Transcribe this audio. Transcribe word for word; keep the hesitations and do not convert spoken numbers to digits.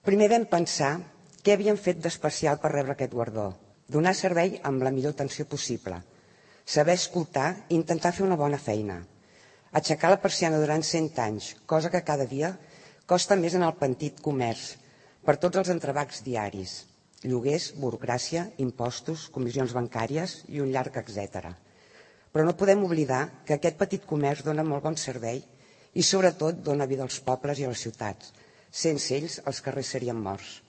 Primer vam pensar què havíem fet d'especial per rebre aquest guardó. Donar servei amb la millor atenció possible. Saber escoltar i intentar fer una bona feina. Aixecar la persiana durant cent anys, cosa que cada dia costa més en el petit comerç, per tots els entrebancs diaris. Lloguers, burocràcia, impostos, comissions bancàries i un llarg etcètera. Però no podem oblidar que aquest petit comerç dona molt bon servei i sobretot dona vida als pobles i a les ciutats. Sense ells els carrers serien morts.